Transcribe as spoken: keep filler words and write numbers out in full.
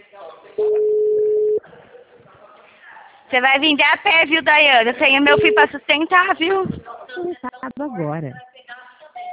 Você vai vir a pé, viu, Daiane? Eu tenho meu filho pra sustentar, viu? Começado agora.